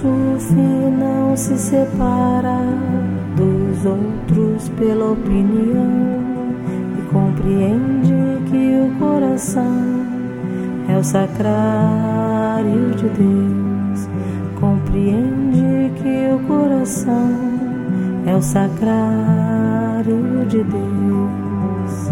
sufi não se separa dos outros pela opinião e compreende que o coração é o sacrário de Deus. Compreende que o coração é o sacrário de Deus.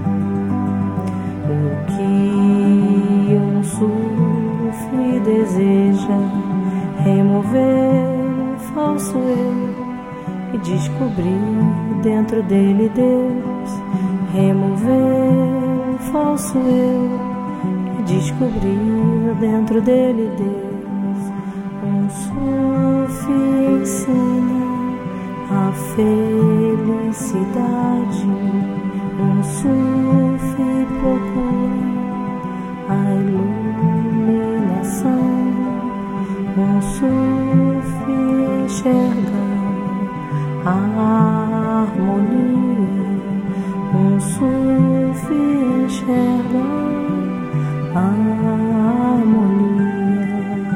O que um sufi deseja remover o falso eu e descobrir dentro dele Deus. Remover o falso eu e descobrir dentro dele Deus. Um sufi ensina a felicidade. Um sufi procura a iluminação. Um sufi enxerga a harmonia. Um sufi enxerga a harmonia.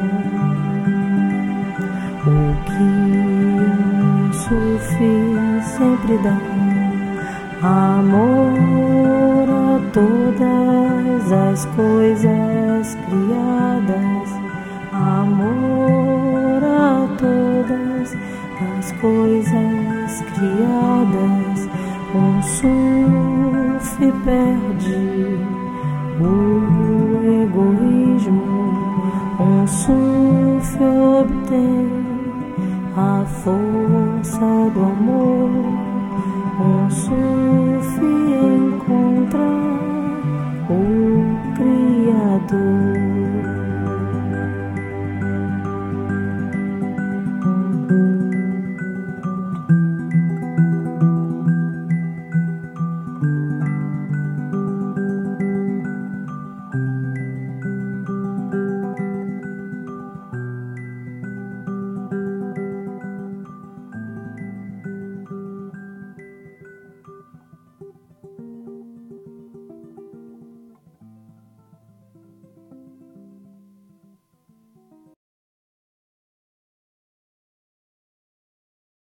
O que um sufi sempre dá: amor a todas as coisas criadas. Amor a todas as coisas criadas. Um sufi perde o egoísmo. Um sufi obtém a força do amor. Um sufi encontra o Criador.